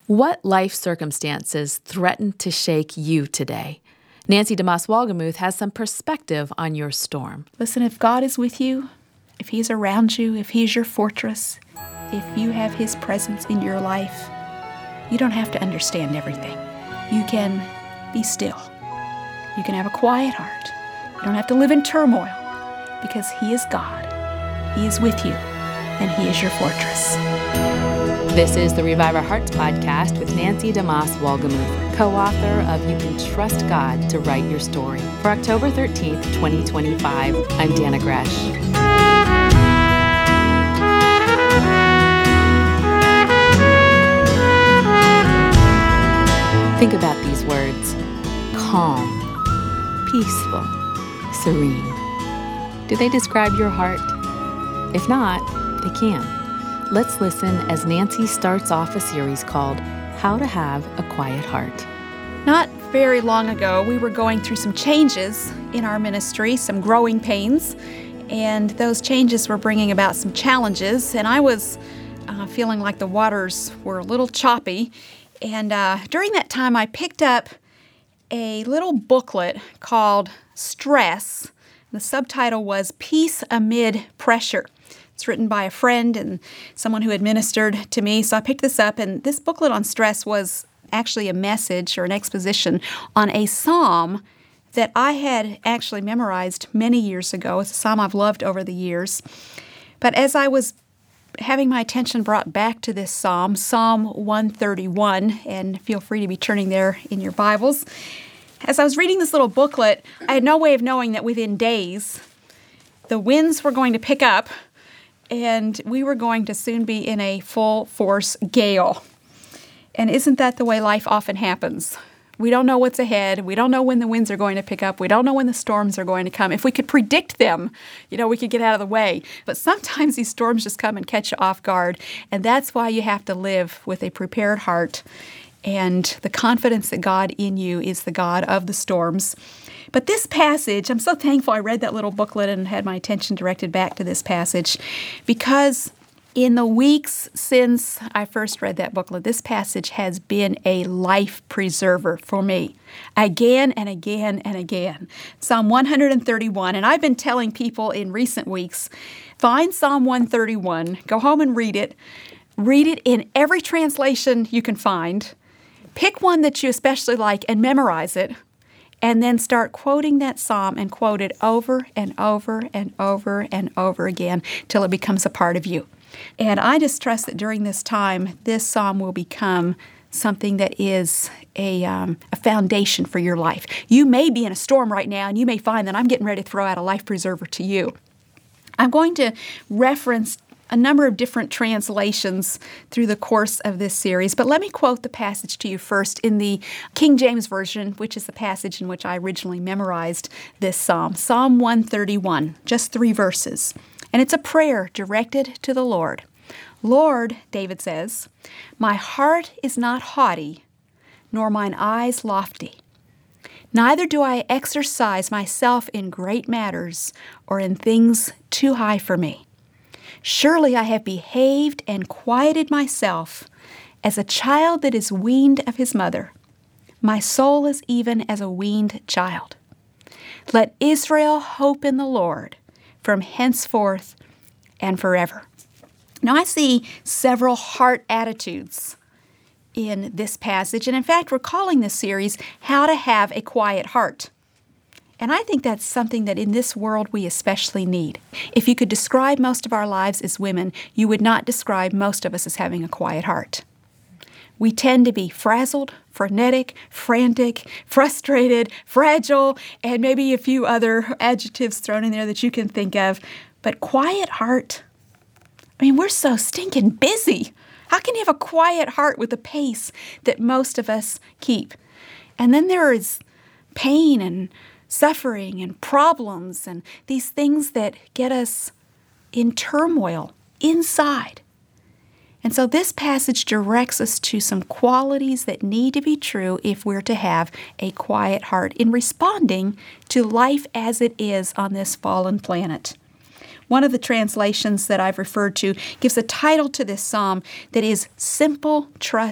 What life circumstances threaten to shake you today? Nancy DeMoss Wolgemuth has some perspective on your storm. Listen, if God is with you, if He's around you, if He's your fortress, if you have His presence in your life, you don't have to understand everything. You can be still. You can have a quiet heart. You don't have to live in turmoil because He is God. He is with you, and He is your fortress. This is the Revive Our Hearts podcast with Nancy DeMoss Wolgemuth, co-author of You Can Trust God to Write Your Story. For October 13th, 2025, I'm Dana Gresh. Think about these words: calm, peaceful, serene. Do they describe your heart? If not, they can. Let's listen as Nancy starts off a series called How to Have a Quiet Heart. Not very long ago, we were going through some changes in our ministry, some growing pains, and those changes were bringing about some challenges, and I was feeling like the waters were a little choppy. And during that time, I picked up a little booklet called Stress. The subtitle was Peace Amid Pressure. It's written by a friend and someone who had ministered to me. So I picked this up, and this booklet on stress was actually a message or an exposition on a psalm that I had actually memorized many years ago. It's a psalm I've loved over the years. But as I was having my attention brought back to this psalm, Psalm 131, and feel free to be turning there in your Bibles. As I was reading this little booklet, I had no way of knowing that within days, the winds were going to pick up, and we were going to soon be in a full-force gale. And isn't that the way life often happens? We don't know what's ahead. We don't know when the winds are going to pick up. We don't know when the storms are going to come. If we could predict them, we could get out of the way. But sometimes these storms just come and catch you off guard, and that's why you have to live with a prepared heart and the confidence that God in you is the God of the storms. But this passage, I'm so thankful I read that little booklet and had my attention directed back to this passage, because in the weeks since I first read that booklet, this passage has been a life preserver for me again and again and again. Psalm 131, and I've been telling people in recent weeks, find Psalm 131, go home and read it in every translation you can find, pick one that you especially like and memorize it, and then start quoting that psalm and quote it over and over and over and over again till it becomes a part of you. And I just trust that during this time, this psalm will become something that is a foundation for your life. You may be in a storm right now, and you may find that I'm getting ready to throw out a life preserver to you. I'm going to reference a number of different translations through the course of this series, but let me quote the passage to you first in the King James Version, which is the passage in which I originally memorized this psalm. Psalm 131, just 3 verses. And it's a prayer directed to the Lord. Lord, David says, my heart is not haughty, nor mine eyes lofty. Neither do I exercise myself in great matters or in things too high for me. Surely I have behaved and quieted myself as a child that is weaned of his mother. My soul is even as a weaned child. Let Israel hope in the Lord from henceforth and forever. Now I see several heart attitudes in this passage, and in fact we're calling this series How to Have a Quiet Heart. And I think that's something that in this world we especially need. If you could describe most of our lives as women, you would not describe most of us as having a quiet heart. We tend to be frazzled, frenetic, frantic, frustrated, fragile, and maybe a few other adjectives thrown in there that you can think of. But quiet heart, we're so stinking busy. How can you have a quiet heart with the pace that most of us keep? And then there is pain and suffering and problems and these things that get us in turmoil inside. And so this passage directs us to some qualities that need to be true if we're to have a quiet heart in responding to life as it is on this fallen planet. One of the translations that I've referred to gives a title to this psalm that is Simple Trust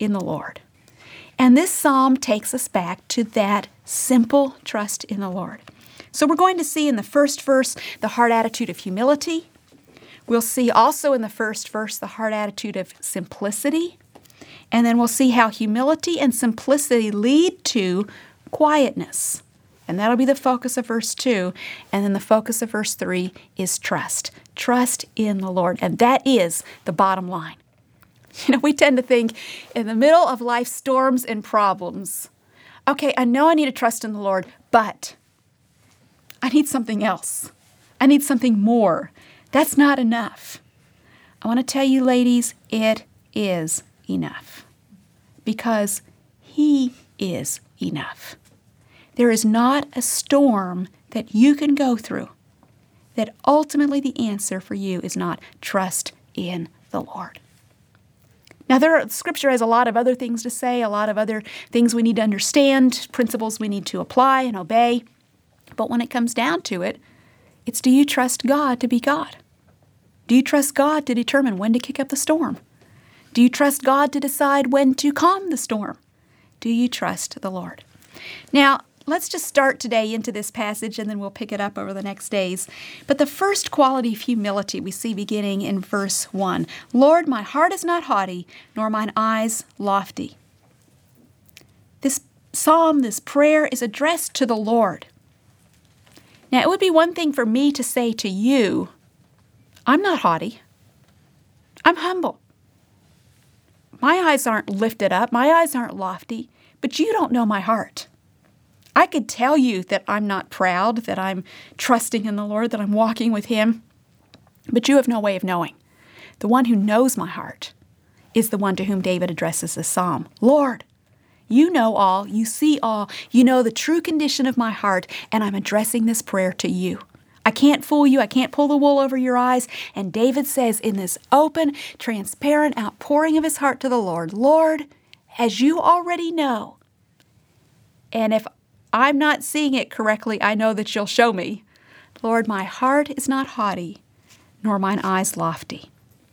in the Lord. And this psalm takes us back to that simple trust in the Lord. So we're going to see in the first verse the heart attitude of humility. We'll see also in the first verse the heart attitude of simplicity. And then we'll see how humility and simplicity lead to quietness. And that'll be the focus of verse 2. And then the focus of verse 3 is trust. Trust in the Lord. And that is the bottom line. We tend to think in the middle of life's storms and problems, okay, I know I need to trust in the Lord, but I need something else. I need something more. That's not enough. I want to tell you, ladies, it is enough. Because He is enough. There is not a storm that you can go through that ultimately the answer for you is not trust in the Lord. Now, Scripture has a lot of other things to say, a lot of other things we need to understand, principles we need to apply and obey. But when it comes down to it, it's do you trust God to be God? Do you trust God to determine when to kick up the storm? Do you trust God to decide when to calm the storm? Do you trust the Lord? Now, let's just start today into this passage and then we'll pick it up over the next days. But the first quality of humility we see beginning in verse 1. Lord, my heart is not haughty, nor mine eyes lofty. This psalm, this prayer is addressed to the Lord. Now, it would be one thing for me to say to you, I'm not haughty. I'm humble. My eyes aren't lifted up. My eyes aren't lofty. But you don't know my heart. I could tell you that I'm not proud, that I'm trusting in the Lord, that I'm walking with Him. But you have no way of knowing. The one who knows my heart is the one to whom David addresses this psalm. Lord, you know all, you see all, you know the true condition of my heart, and I'm addressing this prayer to you. I can't fool you. I can't pull the wool over your eyes. And David says in this open, transparent outpouring of his heart to the Lord, Lord, as you already know, and if I'm not seeing it correctly, I know that you'll show me. Lord, my heart is not haughty, nor mine eyes lofty.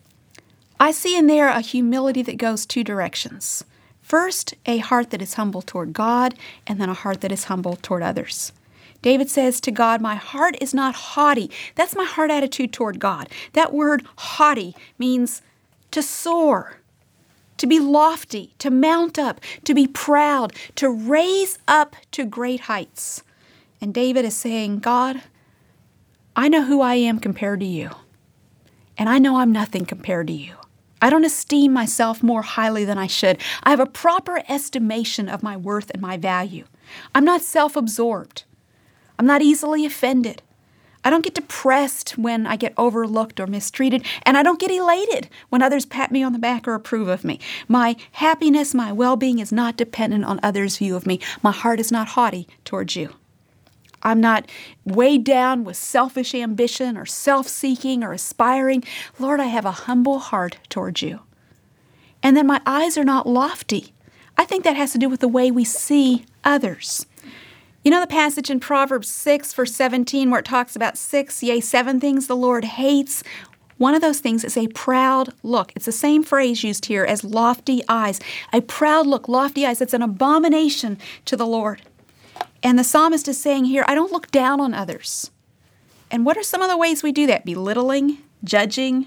I see in there a humility that goes two directions. First, a heart that is humble toward God, and then a heart that is humble toward others. David says to God, my heart is not haughty. That's my heart attitude toward God. That word haughty means to soar, to be lofty, to mount up, to be proud, to raise up to great heights. And David is saying, God, I know who I am compared to you. And I know I'm nothing compared to you. I don't esteem myself more highly than I should. I have a proper estimation of my worth and my value. I'm not self-absorbed. I'm not easily offended. I don't get depressed when I get overlooked or mistreated, and I don't get elated when others pat me on the back or approve of me. My happiness, my well-being is not dependent on others' view of me. My heart is not haughty towards you. I'm not weighed down with selfish ambition or self-seeking or aspiring. Lord, I have a humble heart towards you. And then my eyes are not lofty. I think that has to do with the way we see others. You know the passage in Proverbs 6, verse 17, where it talks about 7 things the Lord hates? One of those things is a proud look. It's the same phrase used here as lofty eyes. A proud look, lofty eyes, it's an abomination to the Lord. And the psalmist is saying here, I don't look down on others. And what are some of the ways we do that? Belittling, judging,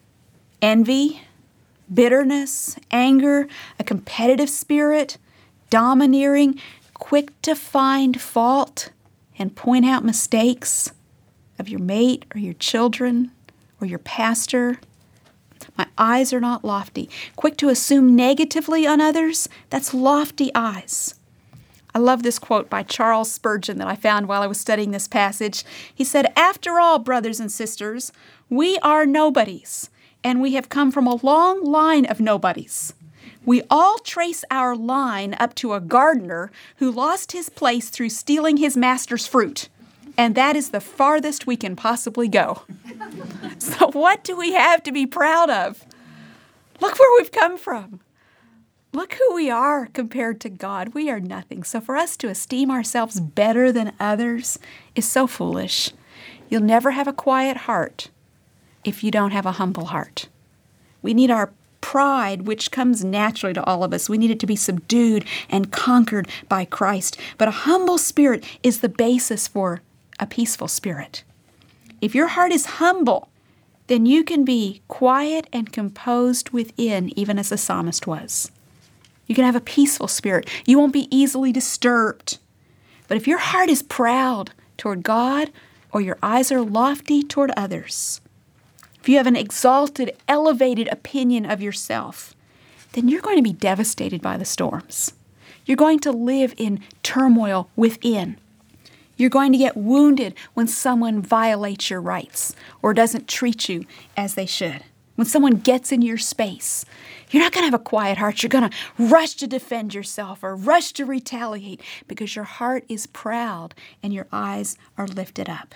envy, bitterness, anger, a competitive spirit, domineering, quick to find fault and point out mistakes of your mate or your children or your pastor. My eyes are not lofty. Quick to assume negatively on others, that's lofty eyes. I love this quote by Charles Spurgeon that I found while I was studying this passage. He said, after all, brothers and sisters, we are nobodies, and we have come from a long line of nobodies. We all trace our line up to a gardener who lost his place through stealing his master's fruit. And that is the farthest we can possibly go. So what do we have to be proud of? Look where we've come from. Look who we are compared to God. We are nothing. So for us to esteem ourselves better than others is so foolish. You'll never have a quiet heart if you don't have a humble heart. We need our pride, which comes naturally to all of us. We need it to be subdued and conquered by Christ. But a humble spirit is the basis for a peaceful spirit. If your heart is humble, then you can be quiet and composed within, even as the psalmist was. You can have a peaceful spirit. You won't be easily disturbed. But if your heart is proud toward God, or your eyes are lofty toward others, if you have an exalted, elevated opinion of yourself, then you're going to be devastated by the storms. You're going to live in turmoil within. You're going to get wounded when someone violates your rights or doesn't treat you as they should. When someone gets in your space, you're not going to have a quiet heart. You're going to rush to defend yourself or rush to retaliate because your heart is proud and your eyes are lifted up.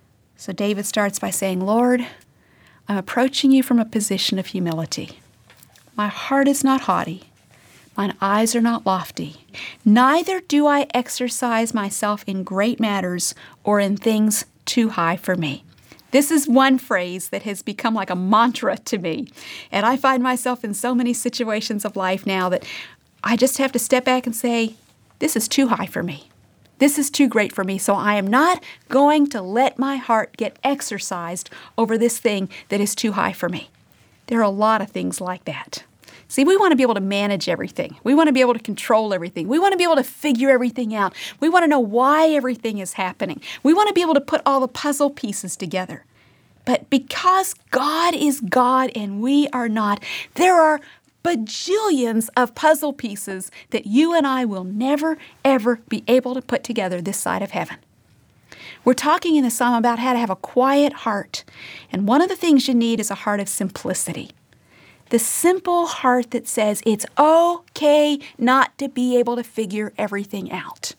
So David starts by saying, Lord, I'm approaching you from a position of humility. My heart is not haughty. Mine eyes are not lofty. Neither do I exercise myself in great matters or in things too high for me. This is one phrase that has become like a mantra to me. And I find myself in so many situations of life now that I just have to step back and say, this is too high for me. This is too great for me. So I am not going to let my heart get exercised over this thing that is too high for me. There are a lot of things like that. See, we want to be able to manage everything. We want to be able to control everything. We want to be able to figure everything out. We want to know why everything is happening. We want to be able to put all the puzzle pieces together. But because God is God and we are not, there are bajillions of puzzle pieces that you and I will never, ever be able to put together this side of heaven. We're talking in the psalm about how to have a quiet heart. And one of the things you need is a heart of simplicity. The simple heart that says it's okay not to be able to figure everything out.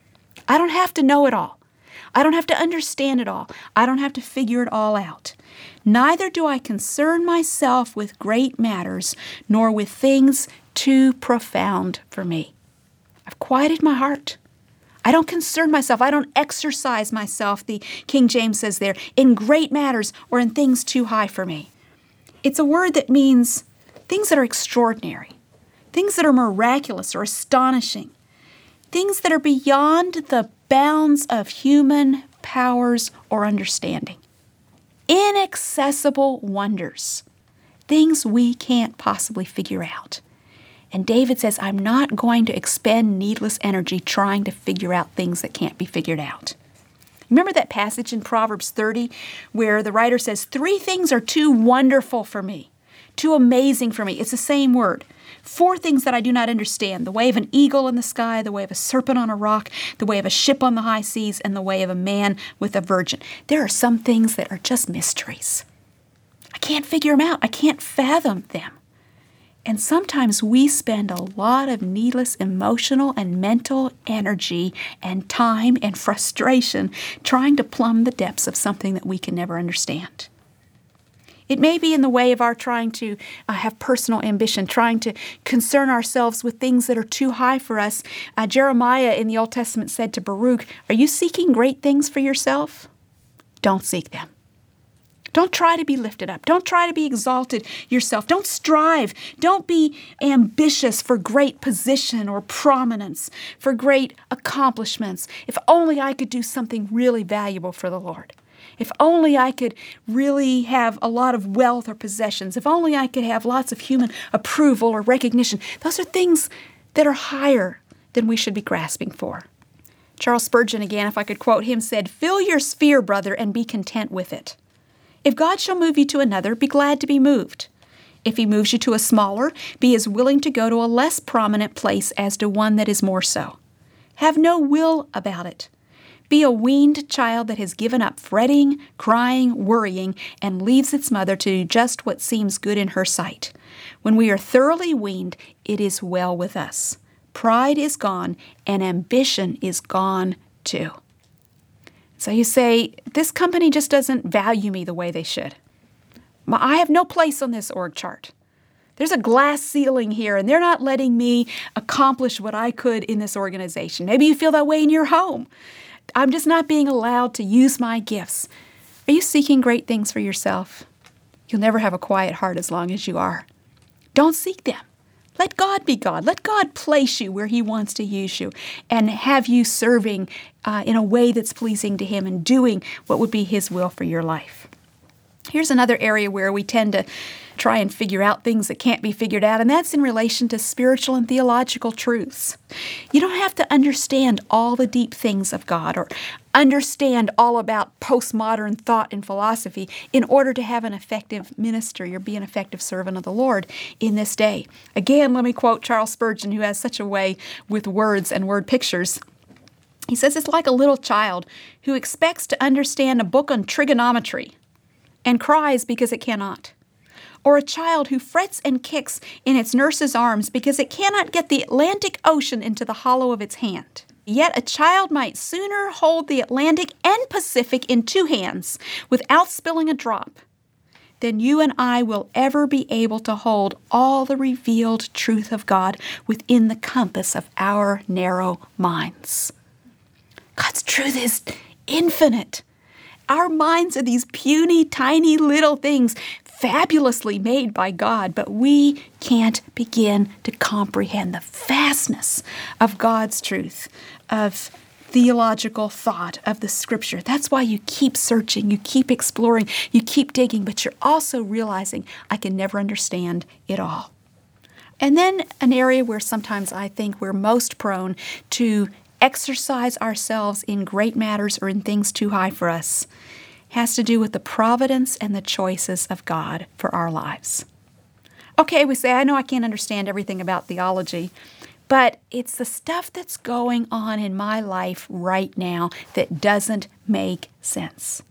I don't have to know it all. I don't have to understand it all. I don't have to figure it all out. Neither do I concern myself with great matters, nor with things too profound for me. I've quieted my heart. I don't concern myself. I don't exercise myself, the King James says there, in great matters or in things too high for me. It's a word that means things that are extraordinary, things that are miraculous or astonishing, things that are beyond the bounds of human powers or understanding. Inaccessible wonders, things we can't possibly figure out. And David says, I'm not going to expend needless energy trying to figure out things that can't be figured out. Remember that passage in Proverbs 30 where the writer says, 3 things are too wonderful for me, too amazing for me. It's the same word. 4 things that I do not understand, the way of an eagle in the sky, the way of a serpent on a rock, the way of a ship on the high seas, and the way of a man with a virgin. There are some things that are just mysteries. I can't figure them out. I can't fathom them. And sometimes we spend a lot of needless emotional and mental energy and time and frustration trying to plumb the depths of something that we can never understand. It may be in the way of our trying to have personal ambition, trying to concern ourselves with things that are too high for us. Jeremiah in the Old Testament said to Baruch, are you seeking great things for yourself? Don't seek them. Don't try to be lifted up. Don't try to be exalted yourself. Don't strive. Don't be ambitious for great position or prominence, for great accomplishments. If only I could do something really valuable for the Lord. If only I could really have a lot of wealth or possessions. If only I could have lots of human approval or recognition. Those are things that are higher than we should be grasping for. Charles Spurgeon, again, if I could quote him, said, fill your sphere, brother, and be content with it. If God shall move you to another, be glad to be moved. If he moves you to a smaller, be as willing to go to a less prominent place as to one that is more so. Have no will about it. Be a weaned child that has given up fretting, crying, worrying, and leaves its mother to do just what seems good in her sight. When we are thoroughly weaned, it is well with us. Pride is gone, and ambition is gone too. So you say, this company just doesn't value me the way they should. I have no place on this org chart. There's a glass ceiling here, and they're not letting me accomplish what I could in this organization. Maybe you feel that way in your home. I'm just not being allowed to use my gifts. Are you seeking great things for yourself? You'll never have a quiet heart as long as you are. Don't seek them. Let God be God. Let God place you where He wants to use you and have you serving in a way that's pleasing to Him and doing what would be His will for your life. Here's another area where we tend to try and figure out things that can't be figured out, and that's in relation to spiritual and theological truths. You don't have to understand all the deep things of God or understand all about postmodern thought and philosophy in order to have an effective ministry or be an effective servant of the Lord in this day. Again, let me quote Charles Spurgeon, who has such a way with words and word pictures. He says it's like a little child who expects to understand a book on trigonometry and cries because it cannot. Or a child who frets and kicks in its nurse's arms because it cannot get the Atlantic Ocean into the hollow of its hand. Yet a child might sooner hold the Atlantic and Pacific in two hands without spilling a drop than you and I will ever be able to hold all the revealed truth of God within the compass of our narrow minds. God's truth is infinite. Our minds are these puny, tiny little things fabulously made by God, but we can't begin to comprehend the vastness of God's truth, of theological thought, of the Scripture. That's why you keep searching, you keep exploring, you keep digging, but you're also realizing I can never understand it all. And then an area where sometimes I think we're most prone to exercise ourselves in great matters or in things too high for us has to do with the providence and the choices of God for our lives. Okay, we say, I know I can't understand everything about theology, but it's the stuff that's going on in my life right now that doesn't make sense.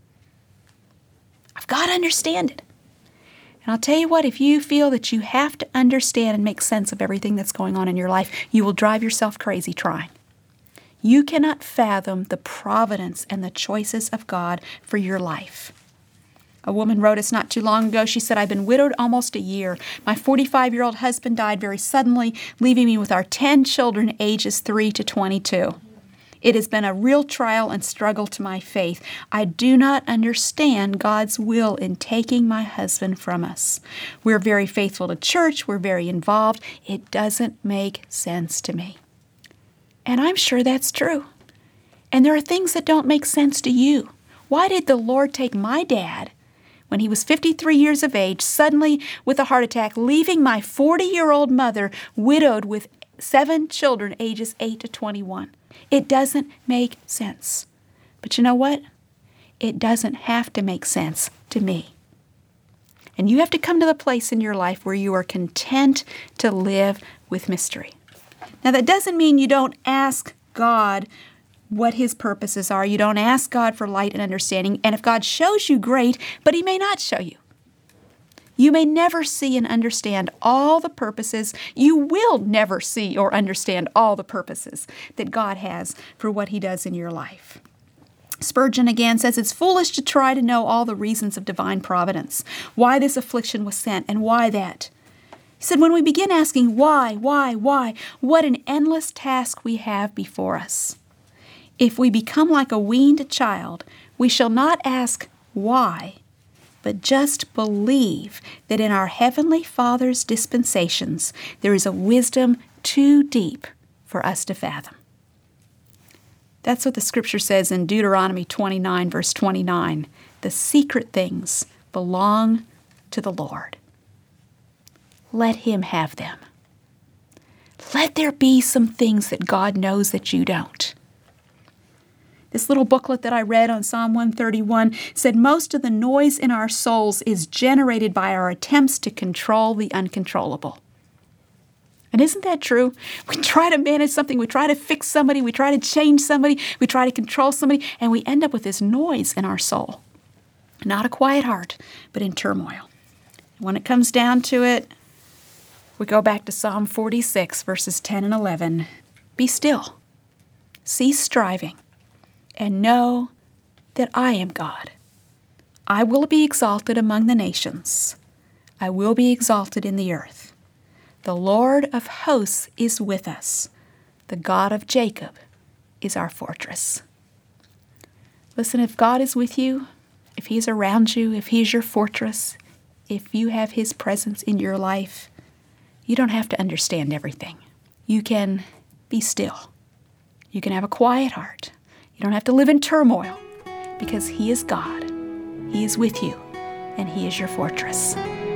I've got to understand it. And I'll tell you what, if you feel that you have to understand and make sense of everything that's going on in your life, you will drive yourself crazy trying. You cannot fathom the providence and the choices of God for your life. A woman wrote us not too long ago. She said, I've been widowed almost a year. My 45-year-old husband died very suddenly, leaving me with our 10 children ages 3 to 22. It has been a real trial and struggle to my faith. I do not understand God's will in taking my husband from us. We're very faithful to church. We're very involved. It doesn't make sense to me. And I'm sure that's true. And there are things that don't make sense to you. Why did the Lord take my dad, when he was 53 years of age, suddenly with a heart attack, leaving my 40-year-old mother widowed with 7 children ages 8 to 21? It doesn't make sense. But you know what? It doesn't have to make sense to me. And you have to come to the place in your life where you are content to live with mystery. Now, that doesn't mean you don't ask God what His purposes are. You don't ask God for light and understanding. And if God shows you, great, but He may not show you. You may never see and understand all the purposes. You will never see or understand all the purposes that God has for what He does in your life. Spurgeon again says it's foolish to try to know all the reasons of divine providence, why this affliction was sent and why that. He said, when we begin asking why, what an endless task we have before us. If we become like a weaned child, we shall not ask why, but just believe that in our Heavenly Father's dispensations there is a wisdom too deep for us to fathom. That's what the Scripture says in Deuteronomy 29, verse 29. The secret things belong to the Lord. Let Him have them. Let there be some things that God knows that you don't. This little booklet that I read on Psalm 131 said most of the noise in our souls is generated by our attempts to control the uncontrollable. And isn't that true? We try to manage something, we try to fix somebody, we try to change somebody, we try to control somebody, and we end up with this noise in our soul. Not a quiet heart, but in turmoil. When it comes down to it, we go back to Psalm 46, verses 10 and 11. Be still, cease striving, and know that I am God. I will be exalted among the nations. I will be exalted in the earth. The Lord of hosts is with us. The God of Jacob is our fortress. Listen, if God is with you, if He's around you, if He's your fortress, if you have His presence in your life, You don't have to understand everything. You can be still. You can have a quiet heart. You don't have to live in turmoil because He is God. He is with you, and He is your fortress.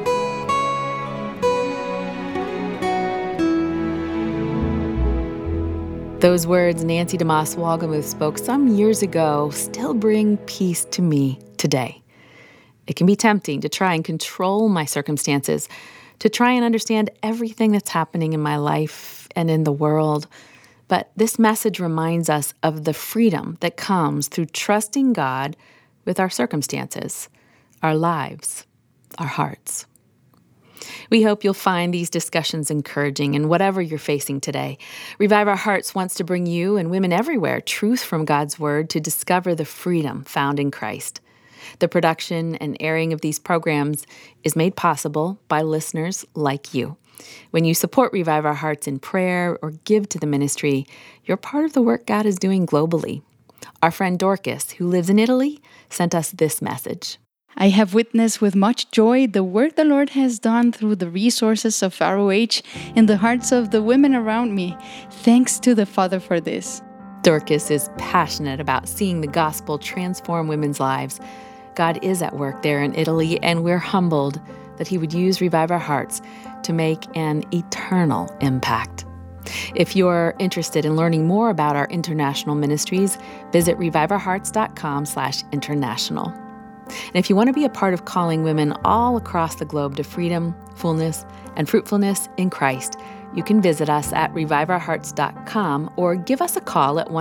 Those words Nancy DeMoss Wolgemuth spoke some years ago still bring peace to me today. It can be tempting to try and control my circumstances, to try and understand everything that's happening in my life and in the world. But this message reminds us of the freedom that comes through trusting God with our circumstances, our lives, our hearts. We hope you'll find these discussions encouraging in whatever you're facing today. Revive Our Hearts wants to bring you and women everywhere truth from God's Word to discover the freedom found in Christ. The production and airing of these programs is made possible by listeners like you. When you support Revive Our Hearts in prayer or give to the ministry, you're part of the work God is doing globally. Our friend Dorcas, who lives in Italy, sent us this message. I have witnessed with much joy the work the Lord has done through the resources of ROH in the hearts of the women around me. Thanks to the Father for this. Dorcas is passionate about seeing the gospel transform women's lives. God is at work there in Italy, and we're humbled that He would use Revive Our Hearts to make an eternal impact. If you're interested in learning more about our international ministries, visit reviveourhearts.com/international. And if you want to be a part of calling women all across the globe to freedom, fullness, and fruitfulness in Christ, you can visit us at reviveourhearts.com or give us a call at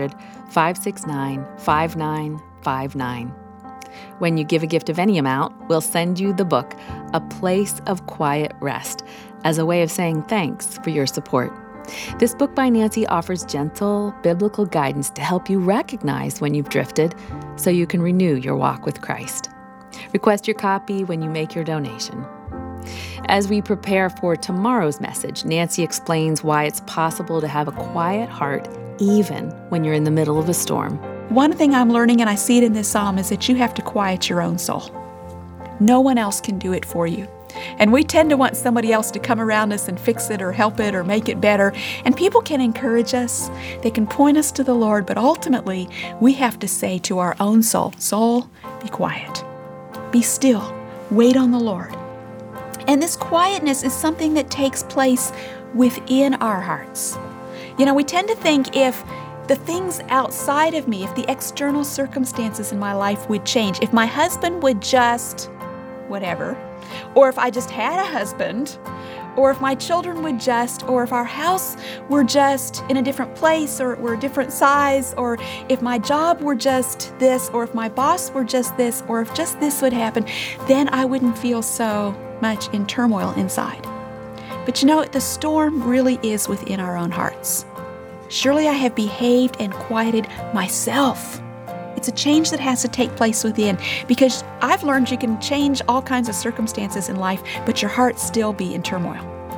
1-800-569-5959. When you give a gift of any amount, we'll send you the book, A Place of Quiet Rest, as a way of saying thanks for your support. This book by Nancy offers gentle, biblical guidance to help you recognize when you've drifted so you can renew your walk with Christ. Request your copy when you make your donation. As we prepare for tomorrow's message, Nancy explains why it's possible to have a quiet heart even when you're in the middle of a storm. One thing I'm learning, and I see it in this psalm, is that you have to quiet your own soul. No one else can do it for you. And we tend to want somebody else to come around us and fix it or help it or make it better. And people can encourage us. They can point us to the Lord. But ultimately, we have to say to our own soul, soul, be quiet. Be still. Wait on the Lord. And this quietness is something that takes place within our hearts. You know, we tend to think if the things outside of me, if the external circumstances in my life would change, if my husband would just whatever, or if I just had a husband, or if my children would just, or if our house were just in a different place, or it were a different size, or if my job were just this, or if my boss were just this, or if just this would happen, then I wouldn't feel so much in turmoil inside. But you know, the storm really is within our own hearts. Surely I have behaved and quieted myself. It's a change that has to take place within, because I've learned you can change all kinds of circumstances in life, but your heart still be in turmoil.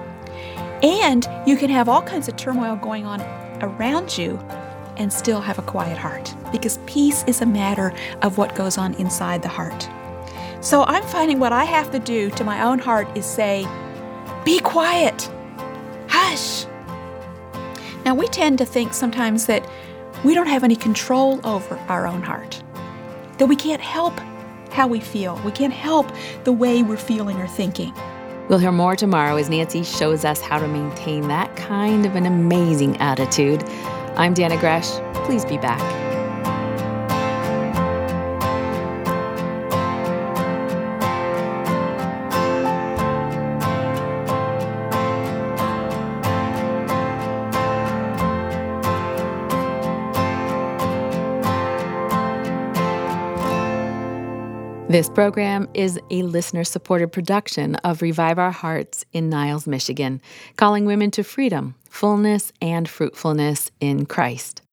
And you can have all kinds of turmoil going on around you and still have a quiet heart, because peace is a matter of what goes on inside the heart. So I'm finding what I have to do to my own heart is say, be quiet, hush. Now we tend to think sometimes that we don't have any control over our own heart, that we can't help how we feel. We can't help the way we're feeling or thinking. We'll hear more tomorrow as Nancy shows us how to maintain that kind of an amazing attitude. I'm Dana Gresh. Please be back. This program is a listener-supported production of Revive Our Hearts in Niles, Michigan, calling women to freedom, fullness, and fruitfulness in Christ.